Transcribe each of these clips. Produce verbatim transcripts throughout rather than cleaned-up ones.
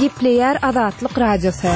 Gepleyer Azatlyk Radiosu.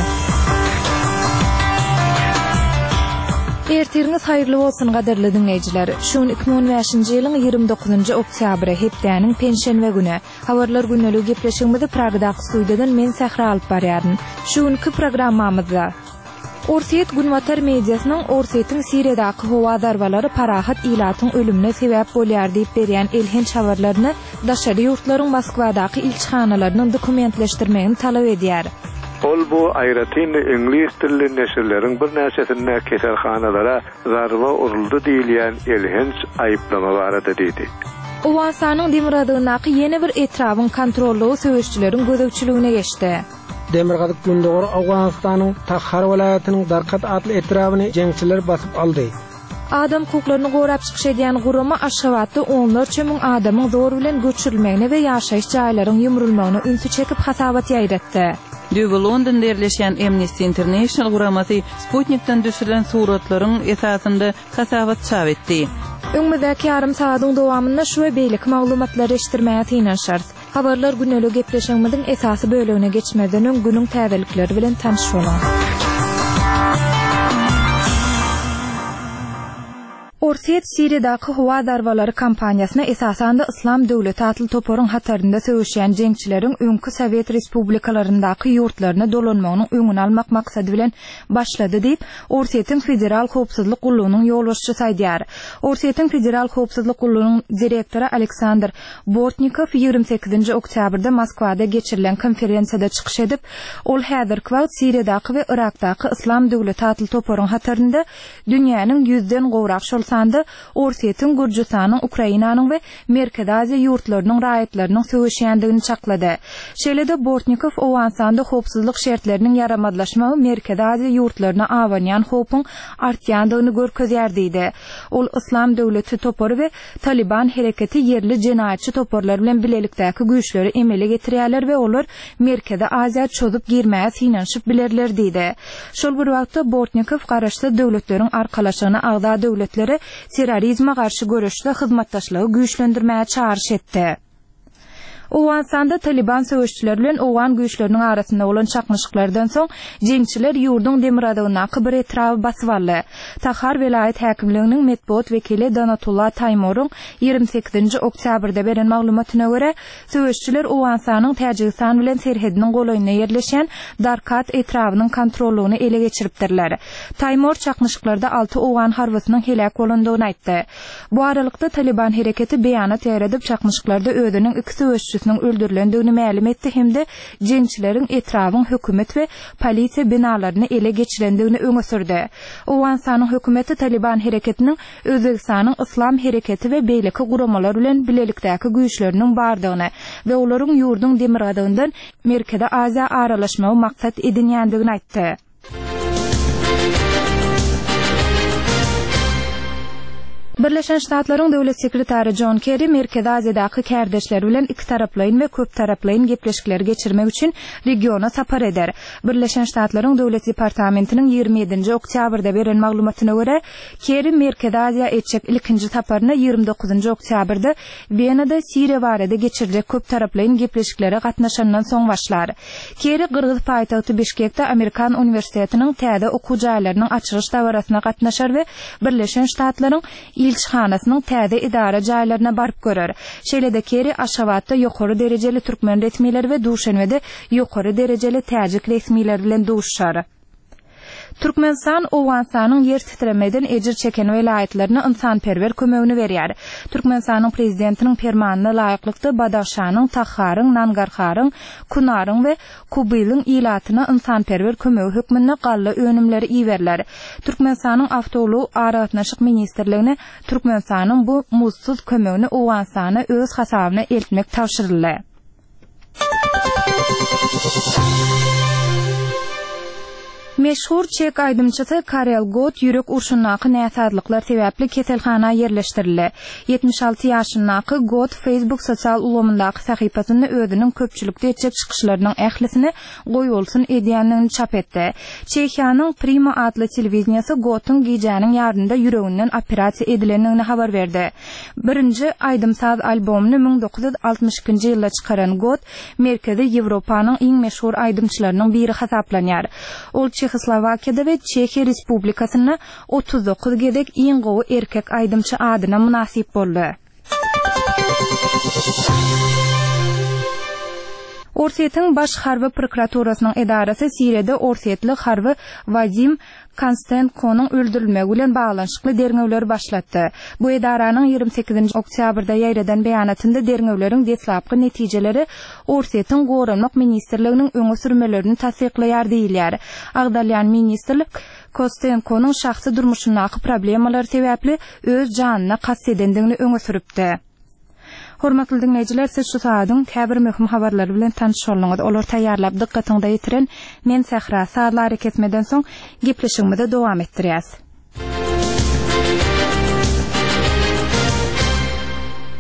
Ertiriniz hayırlı olsun gaderli dinleyiciler. Şun iki bin on beşinji ýylyň ýygrimi dokuzynjy oktýabry hepdäniň penşenbe güni. Habarlar günnälik gepleşigimizi Pragada studiýadan men Sahra alyp barýaryn. Şunky programmamyzda Orset Günwatar mediasynyň Orsetin Siriýadaky howa darbalary parahat ilatyň ölümine sebäp bolýar diýip berýän elhenç habarlaryny daşary ýurtlaryň Moskwadaky ilçihanalarynın dokumentleşdirmegini talap edýär. Ol bu aýratyn ingliz dilli neşirleriň bir näçesine keselhanalara zarba uruldy diýilýän elhenç aýyplama barada diýdi. Owansanyň Demiradagynaky ýene bir etrawyň kontrollugy söwüşçileriň gözegçiligine geçdi. Demirgadyk gündogor Awganistanyň Takhar welaýatynyň Darqat adly etrawyny jeňçiler basyp aldy. Adam hukuklaryny gorap çykyş edýän gurama Aşgabatda onlarça müň adamyň zor bilen göçürilmegine we ýaşaýyş jaýlarynyň ýumrulmagyna ünsü çekip hasabat ýaýratdy. Dübi Londonda yerleşen Amnesty International guramasy Sputnik'ten düşürilen suratlaryň esasynda hasabat çap etdi. Öňmüzdäki ýarym saatyň dowamynda şu we beýlik maglumatlary eşitdirmäge tiňenşär. Habarlar günnälik gepleşigimiziň esasy bölügine geçmeden öň günüň täzelikleri bilen tanış bolan. Orset Siriýadaky howa darbalary kampaniýasyna esasanda Islam döwleti atly toporyň hatarynda söwüşýän jeňçileriň öňkü Sowet respublikalaryndaky ýurtlaryna dolanmagynyň öňüni almak maksady bilen başlady diýip Orsetin Federal Howpsuzlyk Gullugynyň ýolbaşçysy aýdýar. Orsetin Federal Howpsuzlyk Gullugynyň direktory Aleksandr Bortnikov ýygrimi sekizinji oktýabrda Moskwada geçirilen konferensiýada çykyş edip, ol häzirki wagt Siriýadaky we Irakdaky Islam döwleti atly toporyň hatarynda dünýäniň ýüzden gowrak şolsanda Orsetin Gürjistanyň, Ukrainanyň we Merkezi Aziýa ýurtlarynyň raýatlarynyň söwüşýändigini çaklady. Şeýlede Bortnikov owansanda howpsuzlyk şertleriniň yaramadlaşmagy Merkezi Aziýa ýurtlaryna awanýan howpyň artýandygyny görkezýär diýdi. Ol Islam döwleti topory we Taliban hereketi yerli jenaýatçy toporlar bilen bilelikdäki güýçleri emele getirýärler we olar Merkezi Aziýa çözup girmäge synanyşyp bilerler diýdi. Şol bir wagtda Bortnikov garaşdy döwletleriň arkalaşygyna agda döwletleri terrorizme garşy görüşde hyzmatdaşlygy güýçlendirmäge çağrış etdi. Owansanda Taliban söwüşçileri bilen owan güýçleriniň arasynda bolan çaknyşyklardan soň jeňçiler ýurdun Demiradagynaky bir etrawy basyp aldy. Takhar welaýat häkimliginiň medpuat wekili Danatullah Taymoryň ýygrimi sekizinji oktýabrda beren maglumatyna görä, söwüşçiler Owansanyň Täjikistan bilen serhediniň golaýyna ýerleşen Darqat etrawynyň kontrollugyny ele geçiripdirler. Taymor çaknyşyklarda alty owan harbysynyň helak bolandygyny aýtdy. Bu aralykda Taliban hereketi beýanat ýaýradyp çaknyşyklarda özüniň iki söwüşçüsiniň öldürilendigini ma'lum etdi hemde jeňçilerin etrawyň hökümet we polisiýa binalaryny ele geçirendigini öňe sürdi. Owansanyň hökümeti Taliban hereketiniň Özbekistanyň Islam hereketi we beýleki guramalar bilen bilelikdäki güýçleriniň bardygyny we olaryň ýurdun Demiradagynyň Merkezi Aziýa aralaşmagy maksat edinýändigini aýtdy. Birleşen Ştatlaryň döwlet sekretary John Kerry Merkezi Aziýadaky kärdeşleri bilen iki taraplaýyn we köp taraplaýyn gepleşikler geçirmek üçin regiona sapar eder. Birleşen Ştatlaryň döwlet departamentiniň ýygrimi ýedinji oktýabrda beren maglumatyna görä, Kerry Merkezi Aziýa etjek ilkinji saparyna ýygrimi dokuzynjy oktýabrda Wienada Siriýa barada geçirilýän köp taraplaýyn gepleşiklere gatnaşandan soň başlar. Kerry Gyrgyz paýtagty Bişkekde Amerikan Uniwersitetiniň täze okuw jaýlarynyň açylyş dawrasyna gatnaşar we Birleşen Ştatlaryň ilçihanasynyň täze idara jaýlaryna baryp görer. Şeýlede Kerry Aşgabatda ýokary derejeli türkmen resmileri we Duşanbede ýokary derejeli täjik resmileri bilen duşşar. Türkmenistan Owansanyň ýer titremeden ejir çeken welaýatlaryna insanperwer kömegini berýär. Türkmenistanyň prezidentiniň fermanyna laýyklykda Badaxşanyň, Taxharyň, Nangarharyň, Kunaryň we Kubylyň ilatyna insanperwer kömegi hökmünde galla önümleri iýerler. Türkmenistanyň awtowluw aragatnaşyk ministrligine Türkmenistanyň bu muzsuz kömegini Owansana öz hasabyna eltmek tapşyryldy. Meşhur Çek aydımçısı Karel Gott yürek urşunnaky näsadlyklar sebäpli keselhana yerleştirildi. yetmiş altı ýaşyndaky Gott Facebook sosial ulamyndaky sahypasyny özüniň köpçülükde etjek çykyşlarynyň ählisini goýulsyn edýändigini çap etdi. Çekiýanyň Prima adly telewizionyasy Gott'un gijäniň ýardymynda ýüreginden operasiýa edilendigini habar berdi. Birinji aydymsaz albomuny ming dokuz yüz altmış ikinji ýylda çykaran Gott merkezi Ýewropanyň iň meşhur aydymçylarynyň biri hasaplanýar. Ol Çekoslovakiýada we Çekiýa Respublikasyna otuz dokuz gedek iň gowy erkek aydymçy adyna munasip boldy. Orsetiyň baş harby prokuraturasynyň edarasy Siriýede Orsetiyli harby Vazim Konstantkowyň öldürilmegi bilen baglanşykly derňewler başlatdy. Bu edaranyň ýygrimi sekizinji oktýabrda ýaýradan beýanatynda derňewleriň deslapky netijeleri Orsetiyň Gorunmak ministrliginiň öňe sürmelerini tasdikleýär diýilýär. Agdalýan ministrlik Konstantkowyň şahsy durmuşyndaky problemler sebäpli öz janyna kassedendigini öňe süripdi. Hormatly dinleyijiler, siz şu saatyň käbir möhüm habarlary bilen tanışýarlyňyz. Olar taýýarlap dikkatiňizde ýetiren men Sahra. Saatlar ketmeden soň gepleşigimizi dowam etdirýäs.